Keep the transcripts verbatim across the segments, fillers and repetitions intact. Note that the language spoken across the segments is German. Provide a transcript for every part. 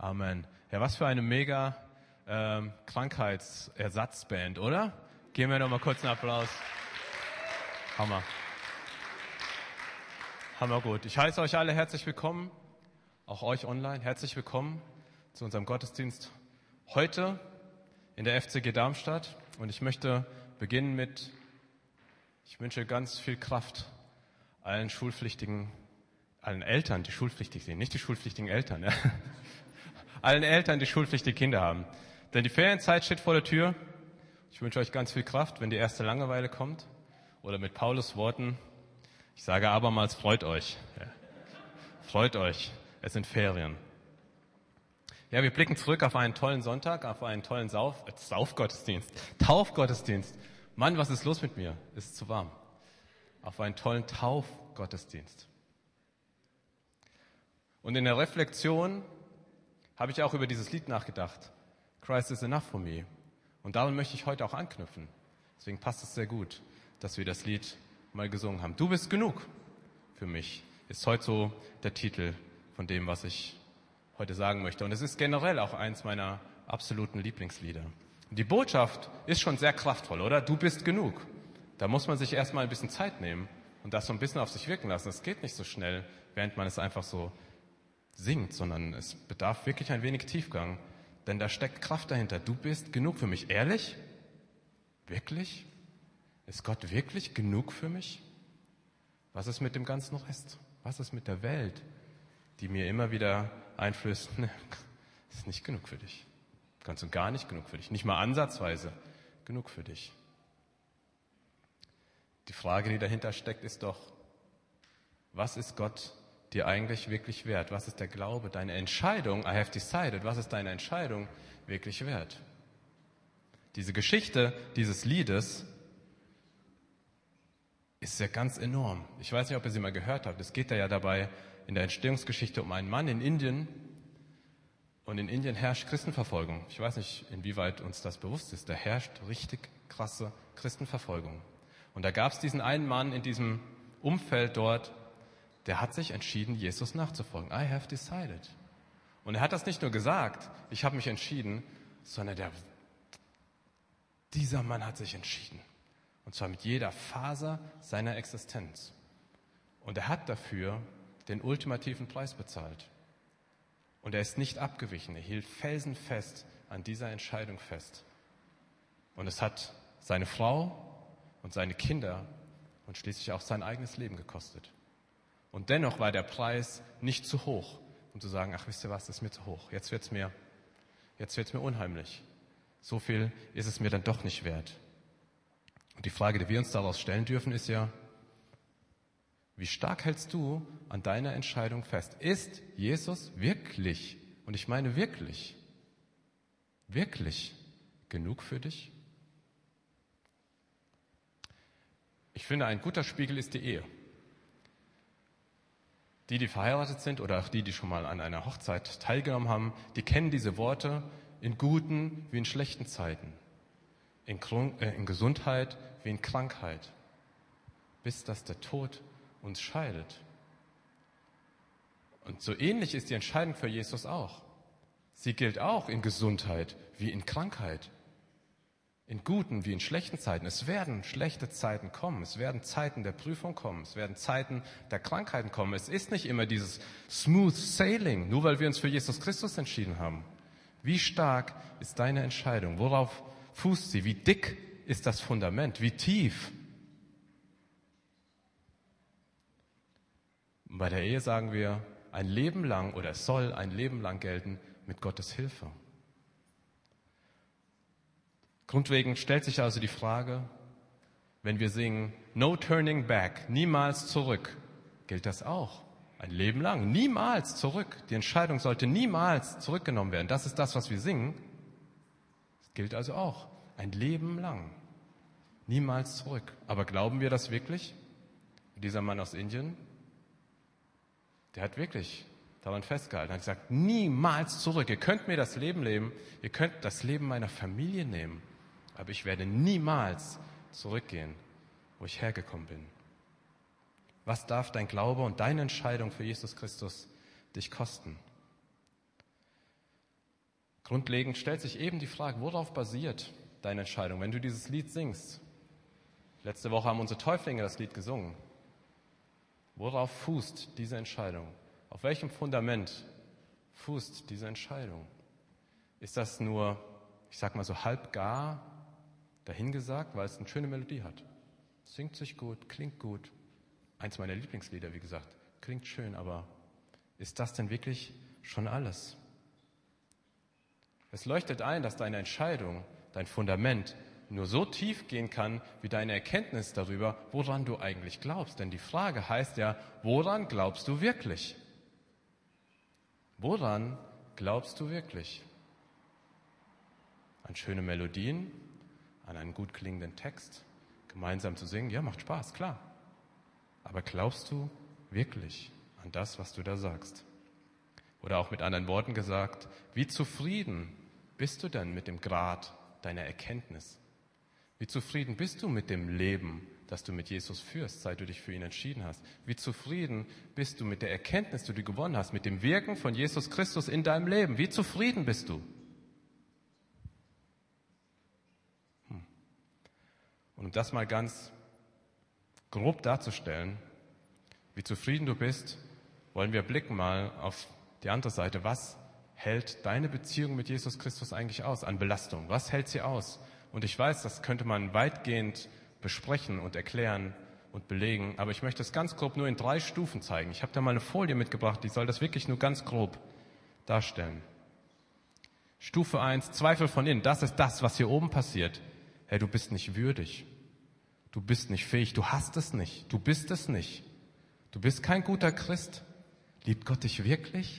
Amen. Ja, was für eine mega ähm, Krankheitsersatzband, oder? Geben wir noch mal kurz einen Applaus. Hammer. Hammer gut. Ich heiße euch alle herzlich willkommen, auch euch online, herzlich willkommen zu unserem Gottesdienst heute in der F C G Darmstadt. Und ich möchte beginnen mit, ich wünsche ganz viel Kraft allen Schulpflichtigen, allen Eltern, die schulpflichtig sind, nicht die schulpflichtigen Eltern, ja. Allen Eltern, die schulpflichtige Kinder haben. Denn die Ferienzeit steht vor der Tür. Ich wünsche euch ganz viel Kraft, wenn die erste Langeweile kommt. Oder mit Paulus Worten, ich sage abermals, freut euch. Ja. Freut euch, es sind Ferien. Ja, wir blicken zurück auf einen tollen Sonntag, auf einen tollen Sauf, äh, Saufgottesdienst, Taufgottesdienst. Mann, was ist los mit mir? Ist zu warm. Auf einen tollen Taufgottesdienst. Und in der Reflexion habe ich auch über dieses Lied nachgedacht. Christ is enough for me. Und daran möchte ich heute auch anknüpfen. Deswegen passt es sehr gut, dass wir das Lied mal gesungen haben. Du bist genug für mich, ist heute so der Titel von dem, was ich heute sagen möchte. Und es ist generell auch eins meiner absoluten Lieblingslieder. Und die Botschaft ist schon sehr kraftvoll, oder? Du bist genug. Da muss man sich erstmal ein bisschen Zeit nehmen und das so ein bisschen auf sich wirken lassen. Es geht nicht so schnell, während man es einfach so singt, sondern es bedarf wirklich ein wenig Tiefgang, denn da steckt Kraft dahinter. Du bist genug für mich. Ehrlich? Wirklich? Ist Gott wirklich genug für mich? Was ist mit dem ganzen Rest? Was ist mit der Welt, die mir immer wieder einflößt, ne, ist nicht genug für dich. Ganz und gar nicht genug für dich. Nicht mal ansatzweise genug für dich. Die Frage, die dahinter steckt, ist doch, was ist Gott dir eigentlich wirklich wert? Was ist der Glaube, deine Entscheidung, I have decided, was ist deine Entscheidung wirklich wert? Diese Geschichte dieses Liedes ist ja ganz enorm. Ich weiß nicht, ob ihr sie mal gehört habt. Es geht da ja dabei in der Entstehungsgeschichte um einen Mann in Indien. Und in Indien herrscht Christenverfolgung. Ich weiß nicht, inwieweit uns das bewusst ist. Da herrscht richtig krasse Christenverfolgung. Und da gab es diesen einen Mann in diesem Umfeld dort, der hat sich entschieden, Jesus nachzufolgen. I have decided. Und er hat das nicht nur gesagt, ich habe mich entschieden, sondern der, dieser Mann hat sich entschieden. Und zwar mit jeder Faser seiner Existenz. Und er hat dafür den ultimativen Preis bezahlt. Und er ist nicht abgewichen. Er hielt felsenfest an dieser Entscheidung fest. Und es hat seine Frau und seine Kinder und schließlich auch sein eigenes Leben gekostet. Und dennoch war der Preis nicht zu hoch, um zu sagen, ach, wisst ihr was, das ist mir zu hoch. Jetzt wird's mir, jetzt wird's mir unheimlich. So viel ist es mir dann doch nicht wert. Und die Frage, die wir uns daraus stellen dürfen, ist ja, wie stark hältst du an deiner Entscheidung fest? Ist Jesus wirklich, und ich meine wirklich, wirklich genug für dich? Ich finde, ein guter Spiegel ist die Ehe. Die, die verheiratet sind oder auch die, die schon mal an einer Hochzeit teilgenommen haben, die kennen diese Worte in guten wie in schlechten Zeiten, in, Grund, äh, in Gesundheit wie in Krankheit, bis dass der Tod uns scheidet. Und so ähnlich ist die Entscheidung für Jesus auch. Sie gilt auch in Gesundheit wie in Krankheit, in guten wie in schlechten Zeiten. Es werden schlechte Zeiten kommen, es werden Zeiten der Prüfung kommen, es werden Zeiten der Krankheiten kommen. Es ist nicht immer dieses smooth sailing, nur weil wir uns für Jesus Christus entschieden haben. Wie stark ist deine Entscheidung? Worauf fußt sie? Wie dick ist das Fundament? Wie tief? Und bei der Ehe sagen wir, ein Leben lang oder es soll ein Leben lang gelten mit Gottes Hilfe. Grundlegend stellt sich also die Frage, wenn wir singen, no turning back, niemals zurück, gilt das auch. Ein Leben lang, niemals zurück. Die Entscheidung sollte niemals zurückgenommen werden. Das ist das, was wir singen. Das gilt also auch. Ein Leben lang. Niemals zurück. Aber glauben wir das wirklich? Dieser Mann aus Indien, der hat wirklich daran festgehalten, hat gesagt, niemals zurück. Ihr könnt mir das Leben leben, ihr könnt das Leben meiner Familie nehmen, aber ich werde niemals zurückgehen, wo ich hergekommen bin. Was darf dein Glaube und deine Entscheidung für Jesus Christus dich kosten? Grundlegend stellt sich eben die Frage, worauf basiert deine Entscheidung, wenn du dieses Lied singst? Letzte Woche haben unsere Täuflinge das Lied gesungen. Worauf fußt diese Entscheidung? Auf welchem Fundament fußt diese Entscheidung? Ist das nur, ich sag mal so halb gar dahingesagt, weil es eine schöne Melodie hat? Singt sich gut, klingt gut. Eins meiner Lieblingslieder, wie gesagt, klingt schön, aber ist das denn wirklich schon alles? Es leuchtet ein, dass deine Entscheidung, dein Fundament nur so tief gehen kann, wie deine Erkenntnis darüber, woran du eigentlich glaubst. Denn die Frage heißt ja, woran glaubst du wirklich? Woran glaubst du wirklich? An schöne Melodien, an einen gut klingenden Text, gemeinsam zu singen, ja, macht Spaß, klar. Aber glaubst du wirklich an das, was du da sagst? Oder auch mit anderen Worten gesagt, wie zufrieden bist du denn mit dem Grad deiner Erkenntnis? Wie zufrieden bist du mit dem Leben, das du mit Jesus führst, seit du dich für ihn entschieden hast? Wie zufrieden bist du mit der Erkenntnis, die du gewonnen hast, mit dem Wirken von Jesus Christus in deinem Leben? Wie zufrieden bist du? Hm. Und um das mal ganz grob darzustellen, wie zufrieden du bist, wollen wir blicken mal auf die andere Seite. Was hält deine Beziehung mit Jesus Christus eigentlich aus an Belastung? Was hält sie aus? Und ich weiß, das könnte man weitgehend besprechen und erklären und belegen, aber ich möchte es ganz grob nur in drei Stufen zeigen. Ich habe da mal eine Folie mitgebracht, die soll das wirklich nur ganz grob darstellen. Stufe eins, Zweifel von innen. Das ist das, was hier oben passiert. Hey, du bist nicht würdig. Du bist nicht fähig. Du hast es nicht. Du bist es nicht. Du bist kein guter Christ. Liebt Gott dich wirklich?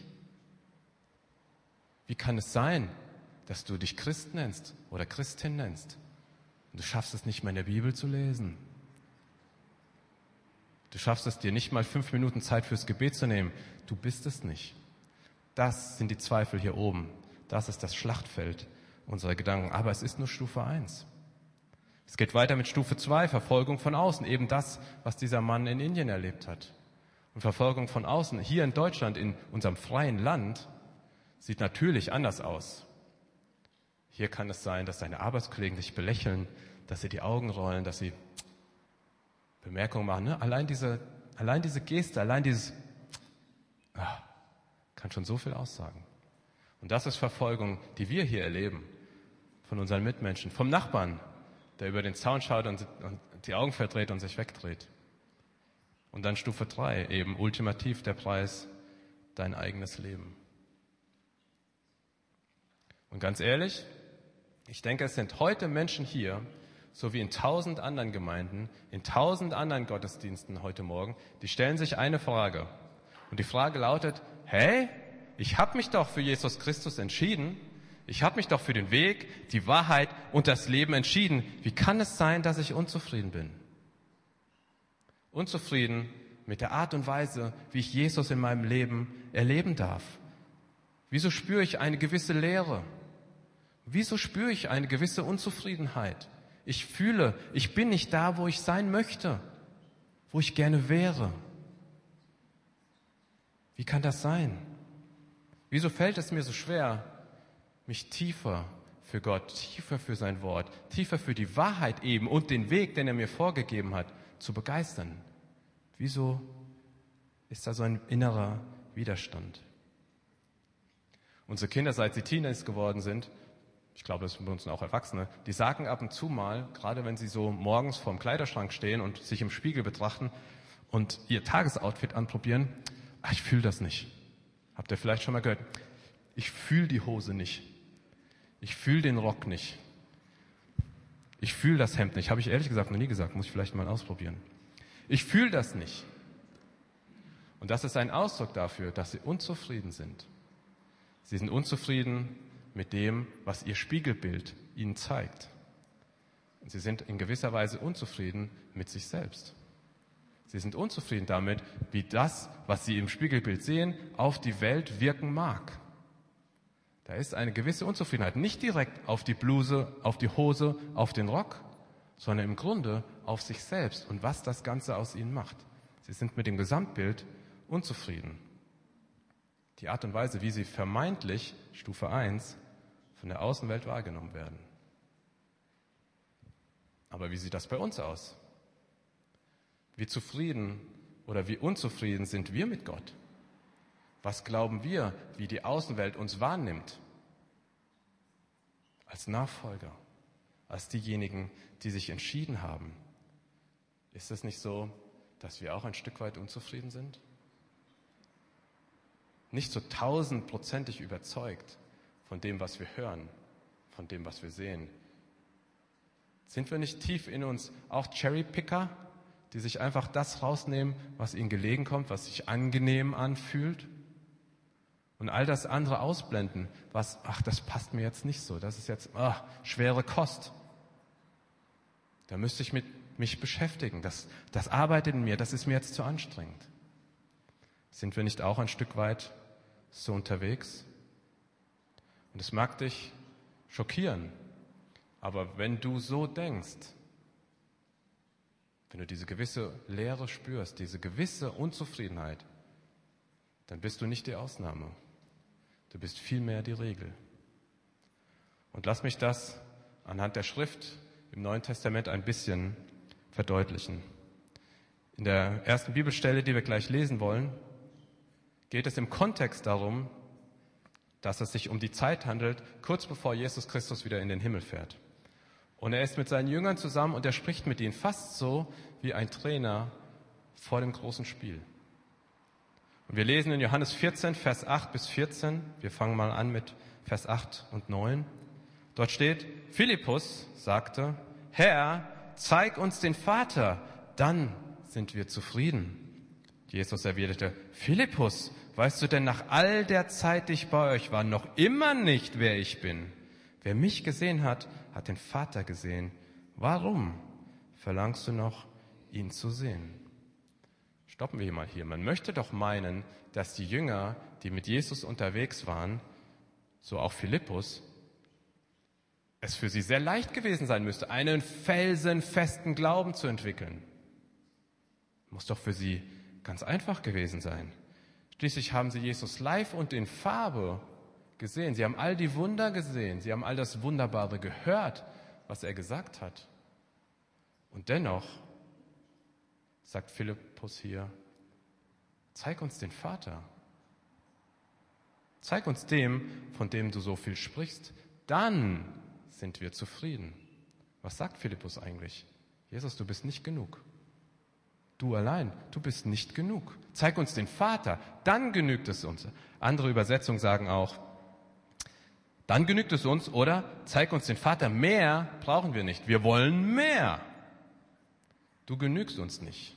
Wie kann es sein, dass du dich Christ nennst oder Christin nennst und du schaffst es nicht mal in der Bibel zu lesen? Du schaffst es dir nicht mal fünf Minuten Zeit fürs Gebet zu nehmen. Du bist es nicht. Das sind die Zweifel hier oben. Das ist das Schlachtfeld unserer Gedanken. Aber es ist nur Stufe eins. Es geht weiter mit Stufe zwei, Verfolgung von außen. Eben das, was dieser Mann in Indien erlebt hat. Und Verfolgung von außen hier in Deutschland, in unserem freien Land, sieht natürlich anders aus. Hier kann es sein, dass deine Arbeitskollegen dich belächeln, dass sie die Augen rollen, dass sie Bemerkungen machen. Ne? Allein diese, allein diese Geste, allein dieses ah, kann schon so viel aussagen. Und das ist Verfolgung, die wir hier erleben von unseren Mitmenschen, vom Nachbarn, der über den Zaun schaut und, und die Augen verdreht und sich wegdreht. Und dann Stufe drei, eben ultimativ der Preis, dein eigenes Leben. Und ganz ehrlich, ich denke, es sind heute Menschen hier, so wie in tausend anderen Gemeinden, in tausend anderen Gottesdiensten heute Morgen, die stellen sich eine Frage. Und die Frage lautet, hey, ich habe mich doch für Jesus Christus entschieden. Ich habe mich doch für den Weg, die Wahrheit und das Leben entschieden. Wie kann es sein, dass ich unzufrieden bin? Unzufrieden mit der Art und Weise, wie ich Jesus in meinem Leben erleben darf. Wieso spüre ich eine gewisse Leere? Wieso spüre ich eine gewisse Unzufriedenheit? Ich fühle, ich bin nicht da, wo ich sein möchte, wo ich gerne wäre. Wie kann das sein? Wieso fällt es mir so schwer, mich tiefer für Gott, tiefer für sein Wort, tiefer für die Wahrheit eben und den Weg, den er mir vorgegeben hat, zu begeistern? Wieso ist da so ein innerer Widerstand? Unsere Kinder, seit sie Teenies geworden sind, ich glaube, das sind bei uns auch Erwachsene, die sagen ab und zu mal, gerade wenn sie so morgens vorm Kleiderschrank stehen und sich im Spiegel betrachten und ihr Tagesoutfit anprobieren, ach, ich fühle das nicht. Habt ihr vielleicht schon mal gehört? Ich fühle die Hose nicht. Ich fühle den Rock nicht. Ich fühle das Hemd nicht. Habe ich ehrlich gesagt noch nie gesagt, muss ich vielleicht mal ausprobieren. Ich fühle das nicht. Und das ist ein Ausdruck dafür, dass sie unzufrieden sind. Sie sind unzufrieden mit dem, was ihr Spiegelbild ihnen zeigt. Und sie sind in gewisser Weise unzufrieden mit sich selbst. Sie sind unzufrieden damit, wie das, was sie im Spiegelbild sehen, auf die Welt wirken mag. Da ist eine gewisse Unzufriedenheit, nicht direkt auf die Bluse, auf die Hose, auf den Rock, sondern im Grunde auf sich selbst und was das Ganze aus ihnen macht. Sie sind mit dem Gesamtbild unzufrieden. Die Art und Weise, wie sie vermeintlich, Stufe eins, von der Außenwelt wahrgenommen werden. Aber wie sieht das bei uns aus? Wie zufrieden oder wie unzufrieden sind wir mit Gott? Was glauben wir, wie die Außenwelt uns wahrnimmt? Als Nachfolger, als diejenigen, die sich entschieden haben. Ist es nicht so, dass wir auch ein Stück weit unzufrieden sind? Nicht so tausendprozentig überzeugt von dem, was wir hören, von dem, was wir sehen. Sind wir nicht tief in uns auch Cherrypicker, die sich einfach das rausnehmen, was ihnen gelegen kommt, was sich angenehm anfühlt? Und all das andere ausblenden, was, ach, das passt mir jetzt nicht so, das ist jetzt ach, schwere Kost. Da müsste ich mit, mich beschäftigen, das, das arbeitet in mir, das ist mir jetzt zu anstrengend. Sind wir nicht auch ein Stück weit so unterwegs? Und es mag dich schockieren, aber wenn du so denkst, wenn du diese gewisse Leere spürst, diese gewisse Unzufriedenheit, dann bist du nicht die Ausnahme. Du bist vielmehr die Regel. Und lass mich das anhand der Schrift im Neuen Testament ein bisschen verdeutlichen. In der ersten Bibelstelle, die wir gleich lesen wollen, geht es im Kontext darum, dass es sich um die Zeit handelt, kurz bevor Jesus Christus wieder in den Himmel fährt. Und er ist mit seinen Jüngern zusammen und er spricht mit ihnen fast so wie ein Trainer vor dem großen Spiel. Und wir lesen in Johannes vierzehn, Vers acht bis vierzehn. Wir fangen mal an mit Vers acht und neun. Dort steht, Philippus sagte, Herr, zeig uns den Vater, dann sind wir zufrieden. Jesus erwiderte, Philippus, weißt du denn nach all der Zeit, die ich bei euch war, noch immer nicht, wer ich bin? Wer mich gesehen hat, hat den Vater gesehen. Warum verlangst du noch, ihn zu sehen? Stoppen wir mal hier. Man möchte doch meinen, dass die Jünger, die mit Jesus unterwegs waren, so auch Philippus, es für sie sehr leicht gewesen sein müsste, einen felsenfesten Glauben zu entwickeln. Muss doch für sie ganz einfach gewesen sein. Schließlich haben sie Jesus live und in Farbe gesehen. Sie haben all die Wunder gesehen. Sie haben all das Wunderbare gehört, was er gesagt hat. Und dennoch sagt Philippus hier, zeig uns den Vater. Zeig uns dem, von dem du so viel sprichst. Dann sind wir zufrieden. Was sagt Philippus eigentlich? Jesus, du bist nicht genug. Du allein, du bist nicht genug. Zeig uns den Vater, dann genügt es uns. Andere Übersetzungen sagen auch, dann genügt es uns oder zeig uns den Vater. Mehr brauchen wir nicht. Wir wollen mehr. Du genügst uns nicht.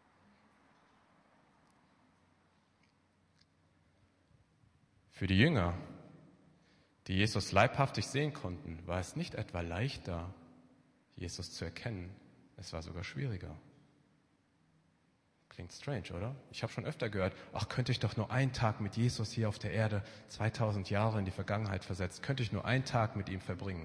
Für die Jünger, die Jesus leibhaftig sehen konnten, war es nicht etwa leichter, Jesus zu erkennen. Es war sogar schwieriger. Klingt strange, oder? Ich habe schon öfter gehört, ach, könnte ich doch nur einen Tag mit Jesus hier auf der Erde, zweitausend Jahre in die Vergangenheit versetzt, könnte ich nur einen Tag mit ihm verbringen.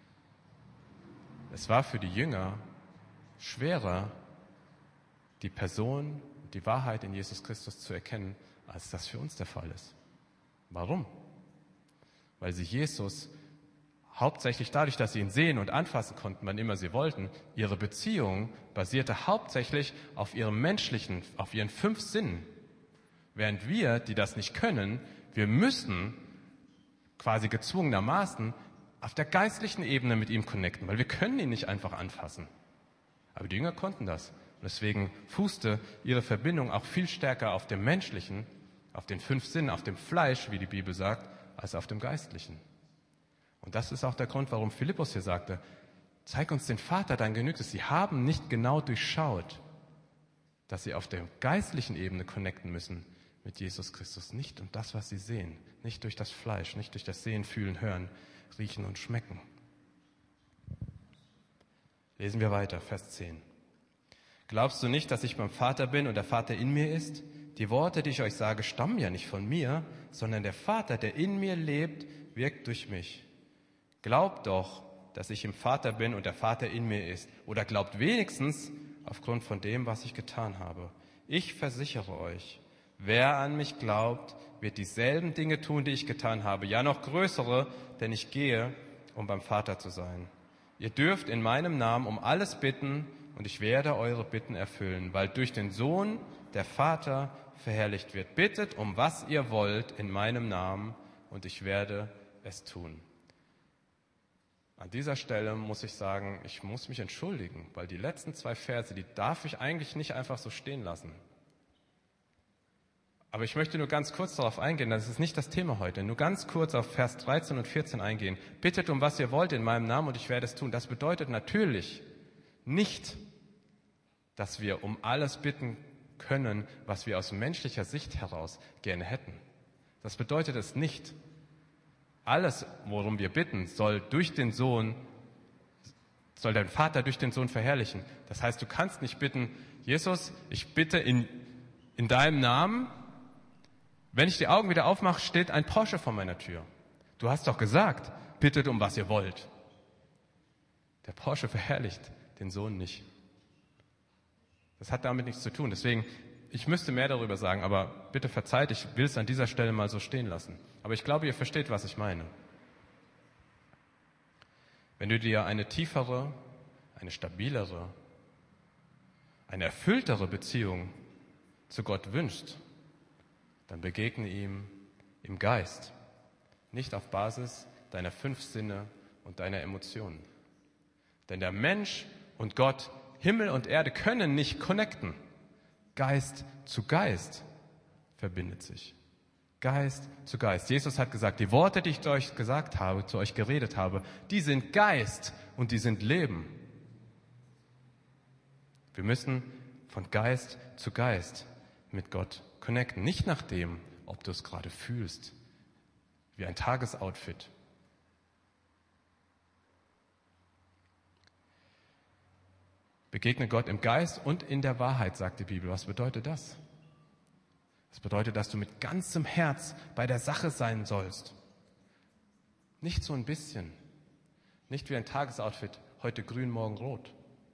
Es war für die Jünger schwerer, die Person, die Wahrheit in Jesus Christus zu erkennen, als das für uns der Fall ist. Warum? Weil sie Jesus hauptsächlich dadurch, dass sie ihn sehen und anfassen konnten, wann immer sie wollten, ihre Beziehung basierte hauptsächlich auf ihrem menschlichen, auf ihren fünf Sinnen. Während wir, die das nicht können, wir müssen quasi gezwungenermaßen auf der geistlichen Ebene mit ihm connecten, weil wir können ihn nicht einfach anfassen. Aber die Jünger konnten das. Und deswegen fußte ihre Verbindung auch viel stärker auf dem menschlichen, auf den fünf Sinnen, auf dem Fleisch, wie die Bibel sagt, als auf dem Geistlichen. Und das ist auch der Grund, warum Philippus hier sagte, zeig uns den Vater, dann genügt es. Sie haben nicht genau durchschaut, dass sie auf der geistlichen Ebene connecten müssen mit Jesus Christus. Nicht um das, was sie sehen, nicht durch das Fleisch, nicht durch das Sehen, Fühlen, Hören, Riechen und Schmecken. Lesen wir weiter, Vers zehn. Glaubst du nicht, dass ich beim Vater bin und der Vater in mir ist? Die Worte, die ich euch sage, stammen ja nicht von mir, sondern der Vater, der in mir lebt, wirkt durch mich. Glaubt doch, dass ich im Vater bin und der Vater in mir ist. Oder glaubt wenigstens aufgrund von dem, was ich getan habe. Ich versichere euch, Wer an mich glaubt, wird dieselben Dinge tun, die ich getan habe, ja noch größere, denn ich gehe, um beim Vater zu sein. Ihr dürft in meinem Namen um alles bitten, und ich werde eure Bitten erfüllen, weil durch den Sohn der Vater verherrlicht wird. Bittet, um was ihr wollt, in meinem Namen, und ich werde es tun. An dieser Stelle muss ich sagen, ich muss mich entschuldigen, weil die letzten zwei Verse, die darf ich eigentlich nicht einfach so stehen lassen. Aber ich möchte nur ganz kurz darauf eingehen, das ist nicht das Thema heute, nur ganz kurz auf Vers dreizehn und vierzehn eingehen. Bittet, um was ihr wollt, in meinem Namen, und ich werde es tun. Das bedeutet natürlich nicht, dass wir um alles bitten können, was wir aus menschlicher Sicht heraus gerne hätten. Das bedeutet es nicht. Alles, worum wir bitten, soll durch den Sohn, soll dein Vater durch den Sohn verherrlichen. Das heißt, du kannst nicht bitten, Jesus, ich bitte in, in deinem Namen, wenn ich die Augen wieder aufmache, steht ein Porsche vor meiner Tür. Du hast doch gesagt, bittet um was ihr wollt. Der Porsche verherrlicht den Sohn nicht. Das hat damit nichts zu tun. Deswegen, ich müsste mehr darüber sagen, aber bitte verzeiht, ich will es an dieser Stelle mal so stehen lassen. Aber ich glaube, ihr versteht, was ich meine. Wenn du dir eine tiefere, eine stabilere, eine erfülltere Beziehung zu Gott wünschst, dann begegne ihm im Geist, nicht auf Basis deiner fünf Sinne und deiner Emotionen. Denn der Mensch und Gott, Himmel und Erde können nicht connecten. Geist zu Geist verbindet sich. Geist zu Geist. Jesus hat gesagt, die Worte, die ich euch gesagt habe, zu euch geredet habe, die sind Geist und die sind Leben. Wir müssen von Geist zu Geist mit Gott connecten. Nicht nach dem, ob du es gerade fühlst, wie ein Tagesoutfit. Begegne Gott im Geist und in der Wahrheit, sagt die Bibel. Was bedeutet das? Das bedeutet, dass du mit ganzem Herz bei der Sache sein sollst. Nicht so ein bisschen. Nicht wie ein Tagesoutfit, heute grün, morgen rot.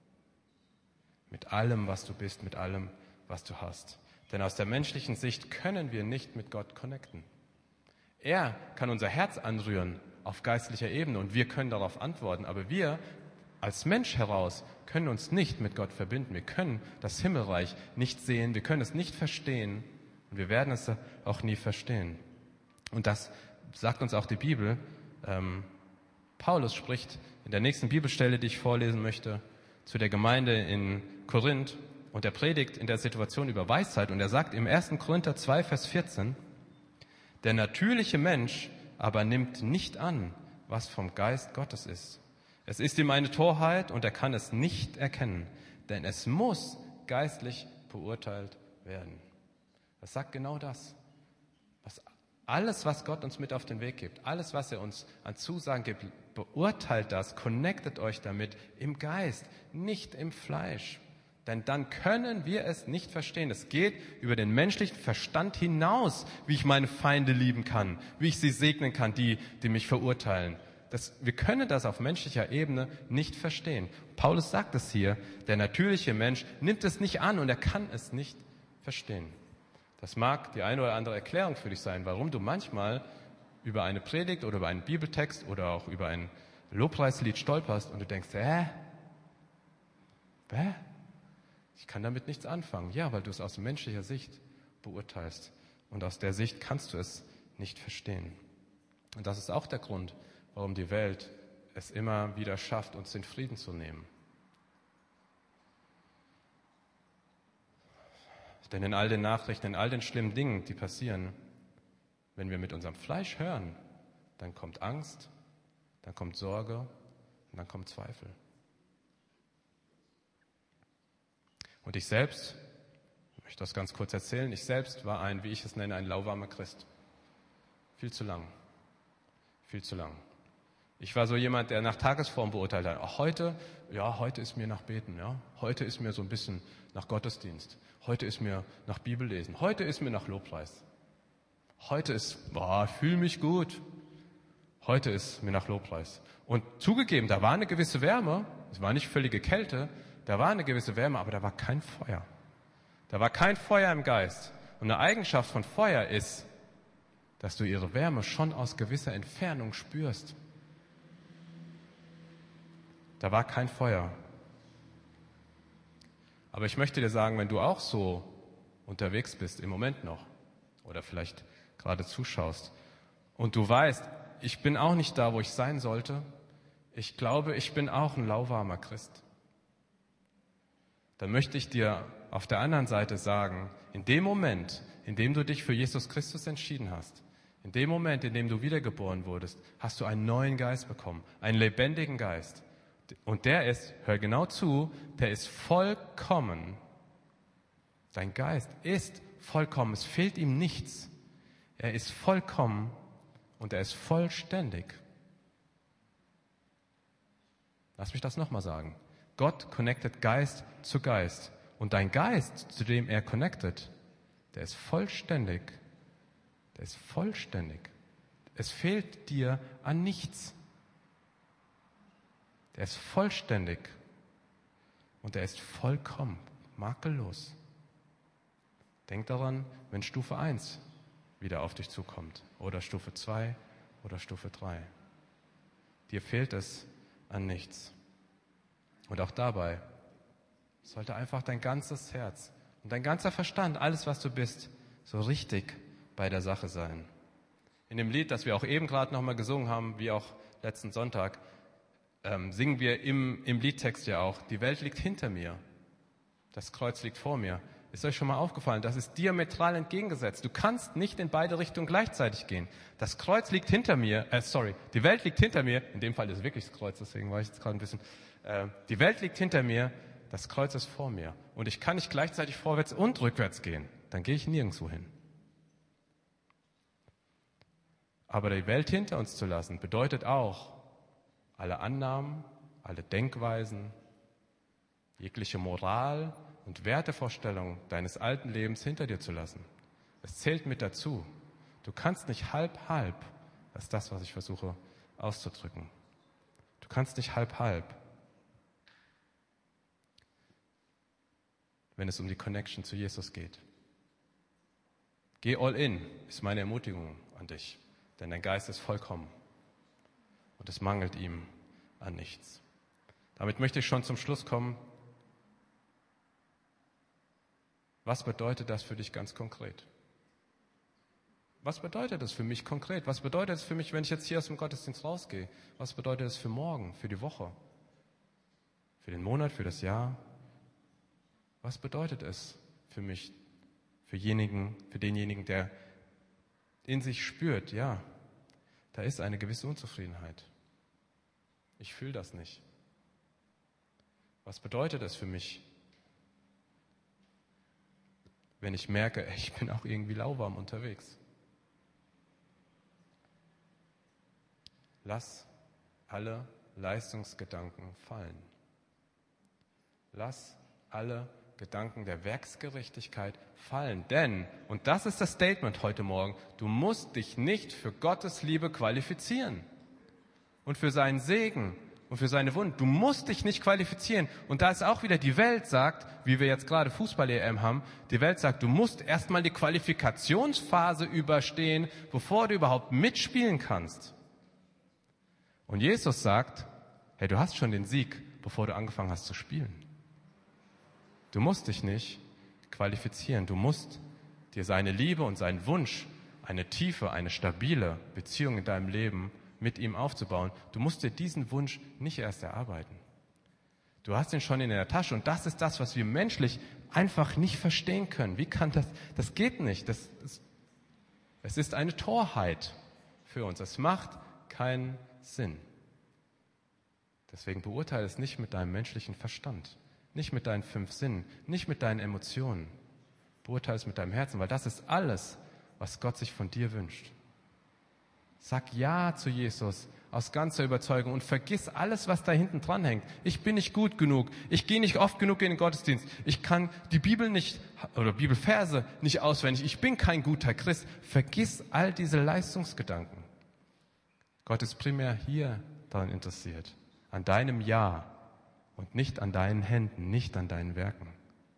Mit allem, was du bist, mit allem, was du hast. Denn aus der menschlichen Sicht können wir nicht mit Gott connecten. Er kann unser Herz anrühren auf geistlicher Ebene und wir können darauf antworten. Aber wir als Mensch heraus können uns nicht mit Gott verbinden. Wir können das Himmelreich nicht sehen, wir können es nicht verstehen und wir werden es auch nie verstehen. Und das sagt uns auch die Bibel. Ähm, Paulus spricht in der nächsten Bibelstelle, die ich vorlesen möchte, zu der Gemeinde in Korinth und er predigt in der Situation über Weisheit und er sagt im ersten Korinther zwei, Vers vierzehn, der natürliche Mensch aber nimmt nicht an, was vom Geist Gottes ist. Es ist ihm eine Torheit und er kann es nicht erkennen, denn es muss geistlich beurteilt werden. Das sagt genau das. Was, alles, was Gott uns mit auf den Weg gibt, alles, was er uns an Zusagen gibt, beurteilt das, connectet euch damit im Geist, nicht im Fleisch. Denn dann können wir es nicht verstehen. Es geht über den menschlichen Verstand hinaus, wie ich meine Feinde lieben kann, wie ich sie segnen kann, die, die mich verurteilen. Das, wir können das auf menschlicher Ebene nicht verstehen. Paulus sagt es hier, der natürliche Mensch nimmt es nicht an und er kann es nicht verstehen. Das mag die eine oder andere Erklärung für dich sein, warum du manchmal über eine Predigt oder über einen Bibeltext oder auch über ein Lobpreislied stolperst und du denkst, hä? Hä? Ich kann damit nichts anfangen. Ja, weil du es aus menschlicher Sicht beurteilst. Und aus der Sicht kannst du es nicht verstehen. Und das ist auch der Grund, warum die Welt es immer wieder schafft, uns den Frieden zu nehmen. Denn in all den Nachrichten, in all den schlimmen Dingen, die passieren, wenn wir mit unserem Fleisch hören, dann kommt Angst, dann kommt Sorge und dann kommt Zweifel. Und ich selbst, ich möchte das ganz kurz erzählen, ich selbst war ein, wie ich es nenne, ein lauwarmer Christ. Viel zu lang. Viel zu lang. Ich war so jemand, der nach Tagesform beurteilt hat. Ach, heute, ja, heute ist mir nach Beten, ja. Heute ist mir so ein bisschen nach Gottesdienst. Heute ist mir nach Bibellesen. Heute ist mir nach Lobpreis. Heute ist, boah, ich fühle mich gut. Heute ist mir nach Lobpreis. Und zugegeben, da war eine gewisse Wärme. Es war nicht völlige Kälte. Da war eine gewisse Wärme, aber da war kein Feuer. Da war kein Feuer im Geist. Und eine Eigenschaft von Feuer ist, dass du ihre Wärme schon aus gewisser Entfernung spürst. Da war kein Feuer. Aber ich möchte dir sagen, wenn du auch so unterwegs bist, im Moment noch, oder vielleicht gerade zuschaust, und du weißt, ich bin auch nicht da, wo ich sein sollte, ich glaube, ich bin auch ein lauwarmer Christ, dann möchte ich dir auf der anderen Seite sagen, in dem Moment, in dem du dich für Jesus Christus entschieden hast, in dem Moment, in dem du wiedergeboren wurdest, hast du einen neuen Geist bekommen, einen lebendigen Geist. Und der ist, hör genau zu, der ist vollkommen. Dein Geist ist vollkommen, es fehlt ihm nichts. Er ist vollkommen und er ist vollständig. Lass mich das nochmal sagen. Gott connectet Geist zu Geist. Und dein Geist, zu dem er connectet, der ist vollständig. Der ist vollständig. Es fehlt dir an nichts. Der ist vollständig. Und er ist vollkommen, makellos. Denk daran, wenn Stufe eins wieder auf dich zukommt. Oder Stufe zwei oder Stufe drei. Dir fehlt es an nichts. Und auch dabei sollte einfach dein ganzes Herz und dein ganzer Verstand, alles was du bist, so richtig bei der Sache sein. In dem Lied, das wir auch eben gerade nochmal gesungen haben, wie auch letzten Sonntag, ähm, singen wir im, im Liedtext ja auch, die Welt liegt hinter mir, das Kreuz liegt vor mir. Ist euch schon mal aufgefallen, das ist diametral entgegengesetzt. Du kannst nicht in beide Richtungen gleichzeitig gehen. Das Kreuz liegt hinter mir, äh, sorry, die Welt liegt hinter mir, in dem Fall ist es wirklich das Kreuz, deswegen war ich jetzt gerade ein bisschen, äh, die Welt liegt hinter mir, das Kreuz ist vor mir. Und ich kann nicht gleichzeitig vorwärts und rückwärts gehen, dann gehe ich nirgendwo hin. Aber die Welt hinter uns zu lassen, bedeutet auch, alle Annahmen, alle Denkweisen, jegliche Moral und Wertevorstellungen deines alten Lebens hinter dir zu lassen. Es zählt mit dazu. Du kannst nicht halb, halb, das ist das, was ich versuche auszudrücken. Du kannst nicht halb, halb, wenn es um die Connection zu Jesus geht. Geh all in, ist meine Ermutigung an dich, denn dein Geist ist vollkommen und es mangelt ihm an nichts. Damit möchte ich schon zum Schluss kommen. Was bedeutet das für dich ganz konkret? Was bedeutet das für mich konkret? Was bedeutet es für mich, wenn ich jetzt hier aus dem Gottesdienst rausgehe? Was bedeutet es für morgen, für die Woche, für den Monat, für das Jahr? Was bedeutet es für mich, für jenigen, für denjenigen, der in sich spürt, ja, da ist eine gewisse Unzufriedenheit. Ich fühle das nicht. Was bedeutet es für mich, wenn ich merke, ich bin auch irgendwie lauwarm unterwegs? Lass alle Leistungsgedanken fallen. Lass alle Gedanken der Werksgerechtigkeit fallen. Denn, und das ist das Statement heute Morgen, du musst dich nicht für Gottes Liebe qualifizieren und für seinen Segen und für seine Wunden. Du musst dich nicht qualifizieren. Und da ist auch wieder die Welt sagt, wie wir jetzt gerade Fußball-E M haben, die Welt sagt, du musst erstmal die Qualifikationsphase überstehen, bevor du überhaupt mitspielen kannst. Und Jesus sagt, hey, du hast schon den Sieg, bevor du angefangen hast zu spielen. Du musst dich nicht qualifizieren. Du musst dir seine Liebe und seinen Wunsch, eine tiefe, eine stabile Beziehung in deinem Leben mit ihm aufzubauen. Du musst dir diesen Wunsch nicht erst erarbeiten. Du hast ihn schon in der Tasche und das ist das, was wir menschlich einfach nicht verstehen können. Wie kann das? Das geht nicht. Das, das, es ist eine Torheit für uns. Es macht keinen Sinn. Deswegen beurteile es nicht mit deinem menschlichen Verstand, nicht mit deinen fünf Sinnen, nicht mit deinen Emotionen. Beurteile es mit deinem Herzen, weil das ist alles, was Gott sich von dir wünscht. Sag Ja zu Jesus aus ganzer Überzeugung und vergiss alles, was da hinten dran hängt. Ich bin nicht gut genug. Ich gehe nicht oft genug in den Gottesdienst. Ich kann die Bibel nicht oder Bibelverse nicht auswendig. Ich bin kein guter Christ. Vergiss all diese Leistungsgedanken. Gott ist primär hier daran interessiert, an deinem Ja und nicht an deinen Händen, nicht an deinen Werken.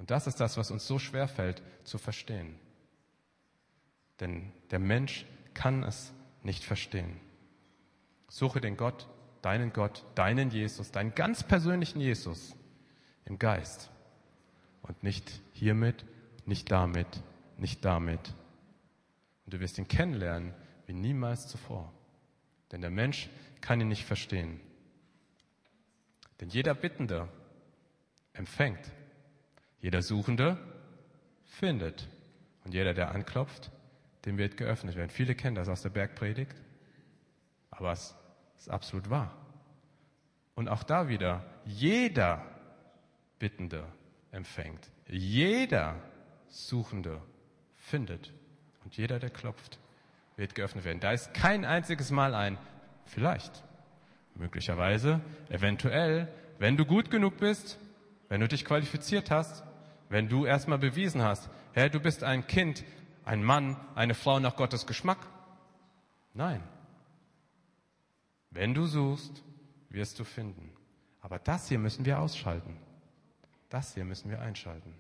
Und das ist das, was uns so schwer fällt zu verstehen. Denn der Mensch kann es nicht verstehen. Suche den Gott, deinen Gott, deinen Jesus, deinen ganz persönlichen Jesus im Geist. Und nicht hiermit, nicht damit, nicht damit. Und du wirst ihn kennenlernen wie niemals zuvor. Denn der Mensch kann ihn nicht verstehen. Denn jeder Bittende empfängt. Jeder Suchende findet. Und jeder, der anklopft, dem wird geöffnet werden. Viele kennen das aus der Bergpredigt. Aber es ist absolut wahr. Und auch da wieder, jeder Bittende empfängt. Jeder Suchende findet. Und jeder, der klopft, wird geöffnet werden. Da ist kein einziges Mal ein vielleicht, möglicherweise, eventuell, wenn du gut genug bist, wenn du dich qualifiziert hast, wenn du erstmal bewiesen hast, hey, du bist ein Kind, ein Mann, eine Frau nach Gottes Geschmack. Nein. Wenn du suchst, wirst du finden. Aber das hier müssen wir ausschalten. Das hier müssen wir einschalten.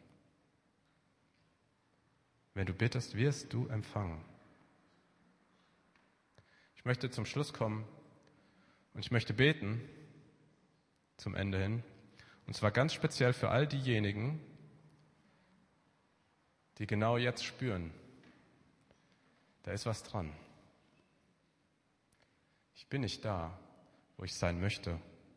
Wenn du bittest, wirst du empfangen. Ich möchte zum Schluss kommen und ich möchte beten zum Ende hin. Und zwar ganz speziell für all diejenigen, die genau jetzt spüren, da ist was dran. Ich bin nicht da, wo ich sein möchte.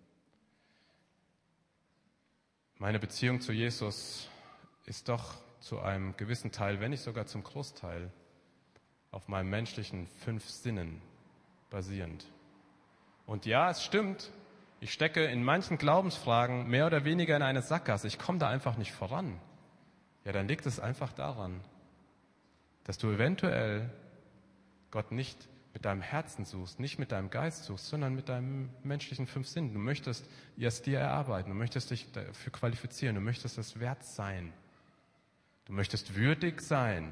Meine Beziehung zu Jesus ist doch zu einem gewissen Teil, wenn nicht sogar zum Großteil, auf meinen menschlichen fünf Sinnen basierend. Und ja, es stimmt, ich stecke in manchen Glaubensfragen mehr oder weniger in eine Sackgasse. Ich komme da einfach nicht voran. Ja, dann liegt es einfach daran, dass du eventuell Gott nicht mit deinem Herzen suchst, nicht mit deinem Geist suchst, sondern mit deinem menschlichen fünf Sinnen. Du möchtest es dir erarbeiten, du möchtest dich dafür qualifizieren, du möchtest es wert sein. Du möchtest würdig sein.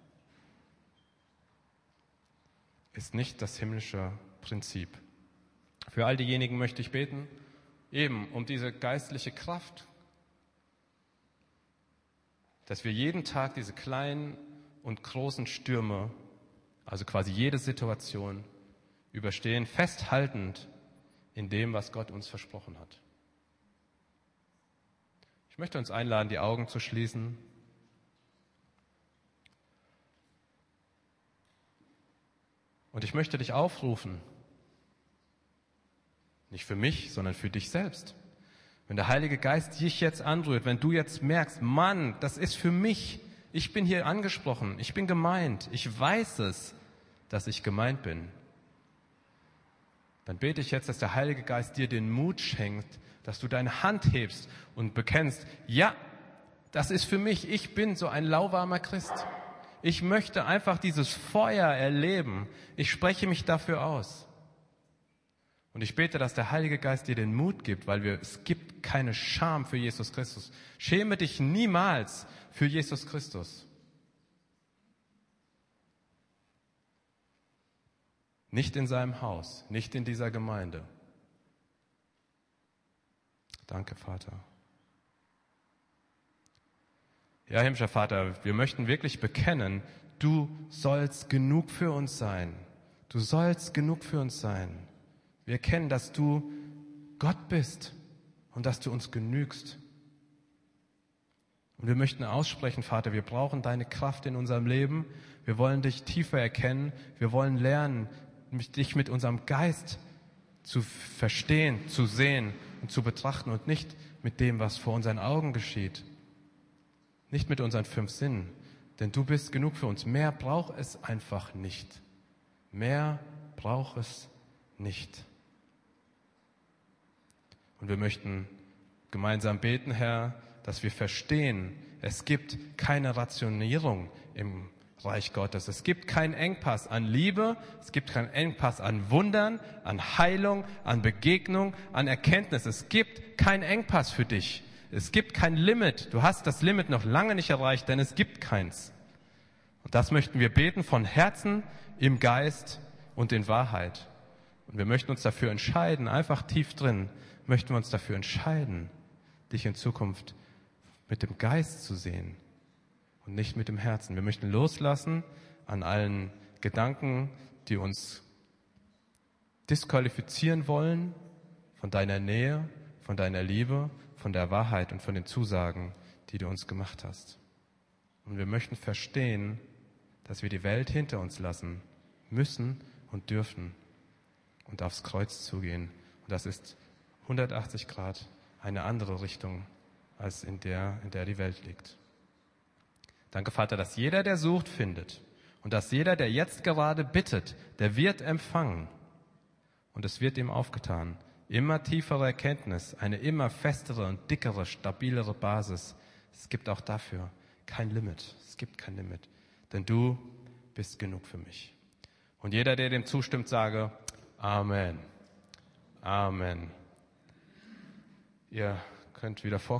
Ist nicht das himmlische Prinzip. Für all diejenigen möchte ich beten, eben um diese geistliche Kraft, dass wir jeden Tag diese kleinen und großen Stürme, also quasi jede Situation, überstehen, festhaltend in dem, was Gott uns versprochen hat. Ich möchte uns einladen, die Augen zu schließen. Und ich möchte dich aufrufen, nicht für mich, sondern für dich selbst. Wenn der Heilige Geist dich jetzt anrührt, wenn du jetzt merkst, Mann, das ist für mich, ich bin hier angesprochen, ich bin gemeint, ich weiß es, dass ich gemeint bin, dann bete ich jetzt, dass der Heilige Geist dir den Mut schenkt, dass du deine Hand hebst und bekennst, ja, das ist für mich, ich bin so ein lauwarmer Christ. Ich möchte einfach dieses Feuer erleben. Ich spreche mich dafür aus. Und ich bete, dass der Heilige Geist dir den Mut gibt, weil wir, es gibt keine Scham für Jesus Christus. Schäme dich niemals für Jesus Christus. Nicht in seinem Haus, nicht in dieser Gemeinde. Danke, Vater. Ja, himmlischer Vater, wir möchten wirklich bekennen, du sollst genug für uns sein. Du sollst genug für uns sein. Wir erkennen, dass du Gott bist und dass du uns genügst. Und wir möchten aussprechen, Vater, wir brauchen deine Kraft in unserem Leben. Wir wollen dich tiefer erkennen. Wir wollen lernen, dich mit unserem Geist zu verstehen, zu sehen und zu betrachten und nicht mit dem, was vor unseren Augen geschieht. Nicht mit unseren fünf Sinnen, denn du bist genug für uns. Mehr braucht es einfach nicht. Mehr braucht es nicht. Und wir möchten gemeinsam beten, Herr, dass wir verstehen, es gibt keine Rationierung im Reich Gottes. Es gibt keinen Engpass an Liebe, es gibt keinen Engpass an Wundern, an Heilung, an Begegnung, an Erkenntnis. Es gibt keinen Engpass für dich. Es gibt kein Limit. Du hast das Limit noch lange nicht erreicht, denn es gibt keins. Und das möchten wir beten von Herzen, im Geist und in Wahrheit. Und wir möchten uns dafür entscheiden, einfach tief drin, möchten wir uns dafür entscheiden, dich in Zukunft mit dem Geist zu sehen und nicht mit dem Herzen. Wir möchten loslassen an allen Gedanken, die uns disqualifizieren wollen von deiner Nähe, von deiner Liebe, von der Wahrheit und von den Zusagen, die du uns gemacht hast. Und wir möchten verstehen, dass wir die Welt hinter uns lassen müssen und dürfen und aufs Kreuz zugehen. Und das ist hundertachtzig Grad eine andere Richtung, als in der, in der die Welt liegt. Danke, Vater, dass jeder, der sucht, findet. Und dass jeder, der jetzt gerade bittet, der wird empfangen. Und es wird ihm aufgetan. Immer tiefere Erkenntnis, eine immer festere und dickere, stabilere Basis. Es gibt auch dafür kein Limit. Es gibt kein Limit. Denn du bist genug für mich. Und jeder, der dem zustimmt, sage Amen. Amen. Ihr könnt wieder vor